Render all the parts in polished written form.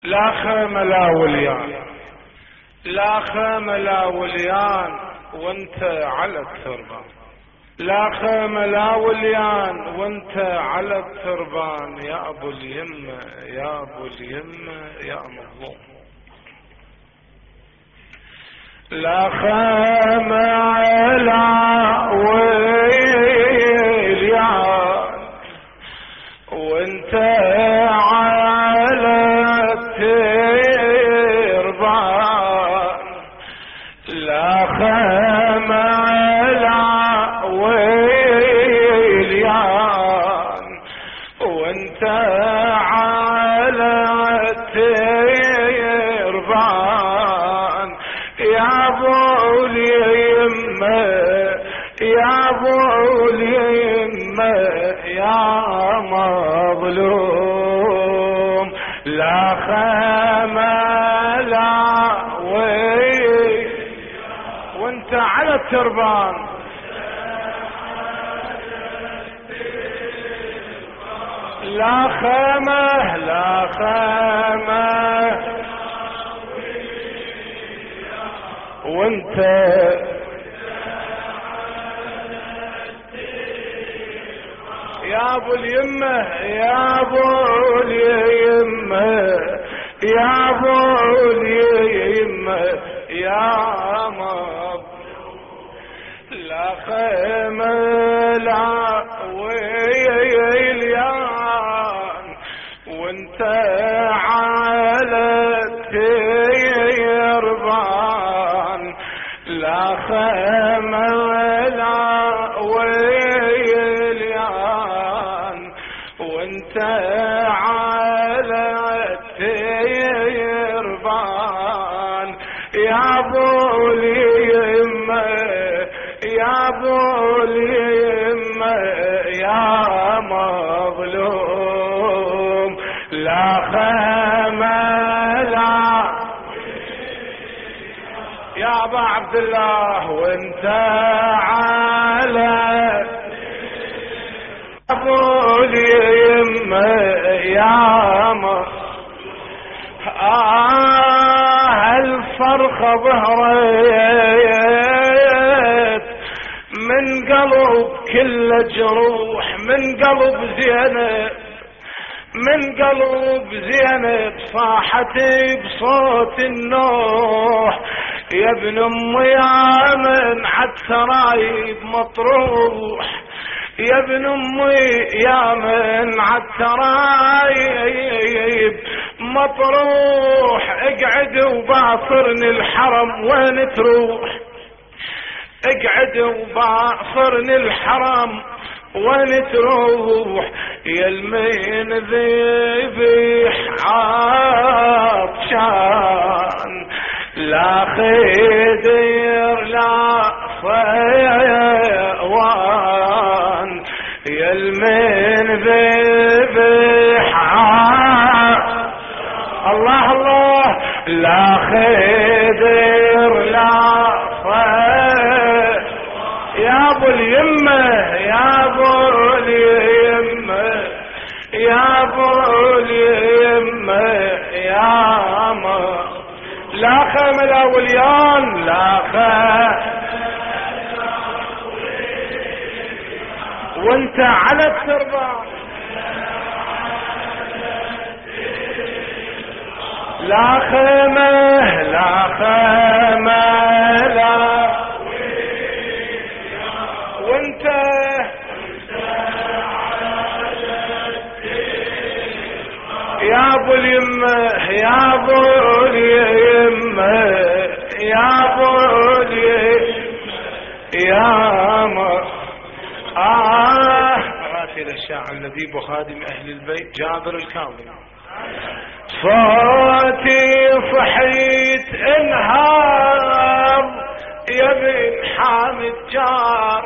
لا خيمة لا وليان، لا خيمة لا وليان وانت على التربان، لا خيمة لا وليان وانت على التربان، يا ابو اليمة يا ابو اليمة يا مظلوم. لا خيمة لا وليان وانت على التربان، لا خيمة لا وليان وانت على التربان، يا ابو اليمة يا ابو اليمة يا مظلوم. لا خيمة لا وانت على التربان، لا خيمة لا خيمة وانت يا ابو اليمة يا ابو اليمة يا ابو اليمة يا مظلوم. لا خيمة لا وليان وانت على التربان، لا خيمة لا وليان وانت على التربان، يا ابو اليمة يا ابو اليمة يا مظلوم. لا خيمة لا يا ابا عبد الله وانت على ابو اليمة يا الفرخة ظهرت من قلب كل جروح، من قلب زينب من قلب زينب صاحت بصوت النوح، يا ابن امي يا من عالترايب مطروح، يا ابن امي يا من عالترايب مطروح، اقعد وباصرني الحرم وين تروح، اقعد وباصرني الحرم وين تروح، يا المين ذبيح عطشان، لا خدير لا صيوان، يا المين ذبيح الله الله، لا خدير لا صيوان، يا ابو اليمة يا ابو اليمة يا ابو اليمة يا لا خيمة لا وليان لا خيمة وانت على التربان، لا خيمة لا خيمة لا وانت يا ابو اليمة يا ابو اليمة يا ابو اليمة يا راسل الشاعر الذي بخادم اهل البيت جابر الكاظمي، صوتي صحيت انهار يا بن حامد جار،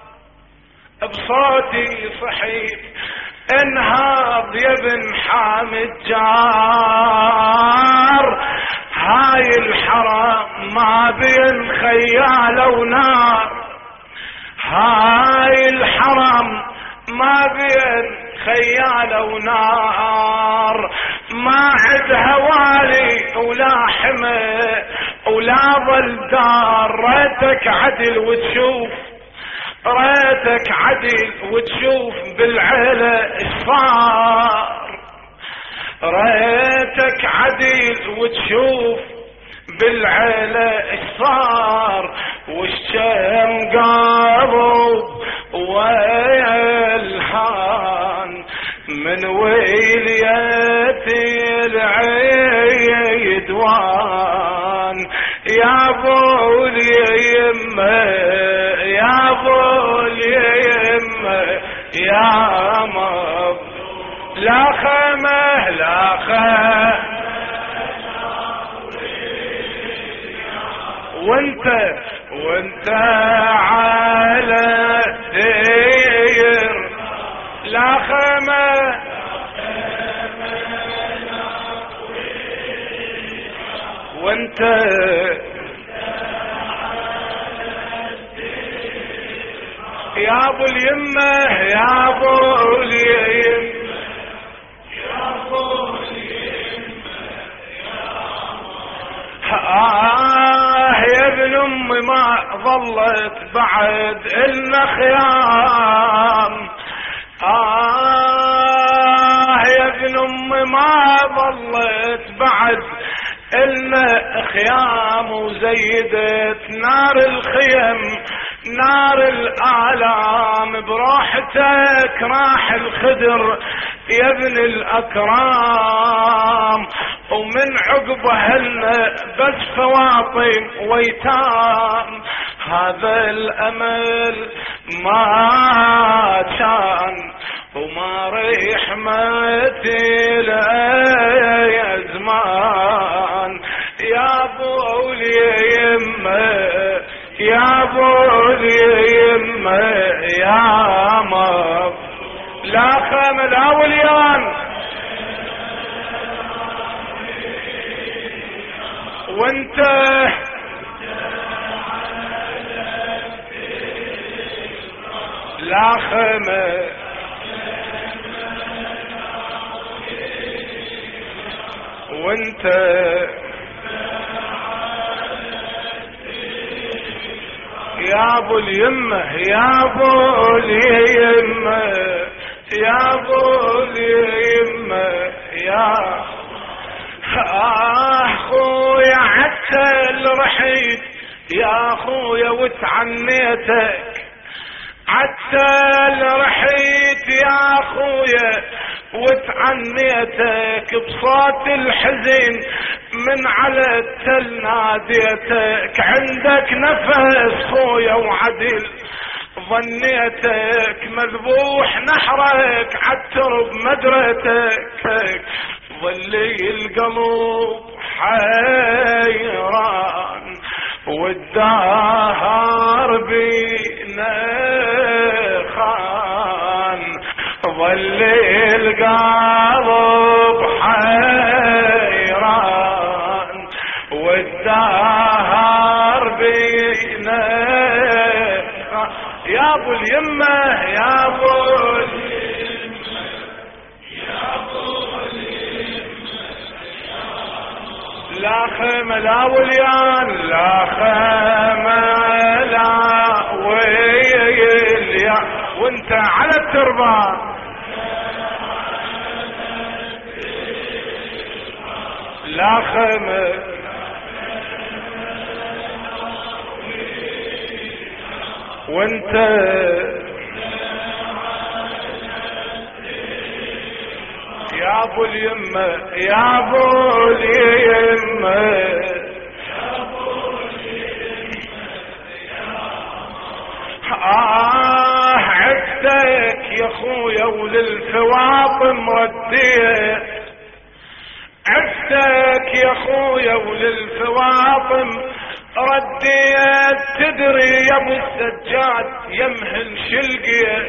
بصوتي صحيت انهار يا بن حامد جار، هاي الحرام ما بين خيال ونار، هاي الحرام ما بين خيالة ونار ما عدها والي ولا حمى ولا ظل دار. ريتك عدل وتشوف، ريتك عدل وتشوف بالعيلة الصار. ريتك عدل وتشوف بالعيلة الصار. والشام قابو ويلحان من ويليتي العيدوان. يا ابو اليمه يا ابو اليمه يا مب لا خمه لا خمه وانت على الدير لا خمه وانت يا ابو اليمه يا ابو اليمه يا ابو اليمه يا ابن امي ما ظلت بعد إلنا خيام. يا ابن امي ما ظلت بعد إلنا خيام. وزيدت نار الخيم نار الآلام. بروحتك راح الخدر يا ابن الأكرام. ومن عقبهن بس فواطم ويتام. هذا الأمل ما كان وما ريح مثل يا زمان. يا ابو اليمه يا ابو اليمه يا مب لا خم الاوليان وانت لا خم وانت يا ابو اليمه يا ابو اليمه يا ابو اليمه يا اخويا عتل رحيت يا اخويا وتعنيتك. عتل رحيت يا اخويا وتعنيتك. بصوت الحزن من على التل ناديتك. عندك نفس خويا وعدل ظنيتك. مذبوح نحرك عالترب مدرتك. ظلي القلب حيران والدهر بينا خان. ظلي القلب حيران والدهر بينا خان. يا ابو اليمه يا ابو اليمه يا ابو لا خيمة لا وليان لا خيمة لا ويليان وانت على التربة لا خيمة وانت يا ابو اليمه يا ابو اليمه يا ابو اليمه عدتك يا خويا وللفواطم رديت. عدتك يا خويا وللفواطم رديت. تدري يا ابو السجاد يمهل شلقيت.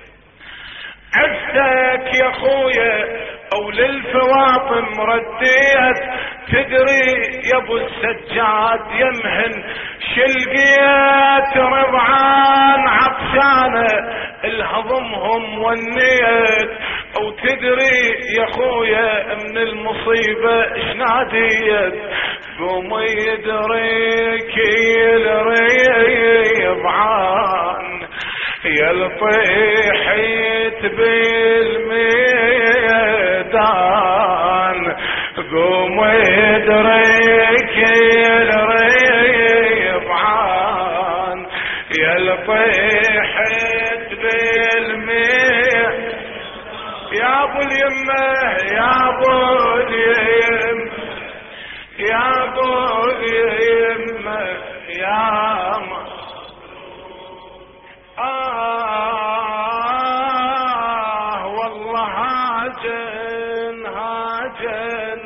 عدتك يا خويا او للفواطم رديت. تدري يا ابو السجاد يمهن شلقيت. رضعان عطشانه الهضمهم والنيت. او تدري يا خويا من المصيبة شناديت قوم يدريك الريبعان يا الطيحيت بالميدان قوم يدريك الريبعان يا الطيحيت بالميدان يا ابو اليمه يا ابو اليمه يا ابو اليمه يا والله هاجن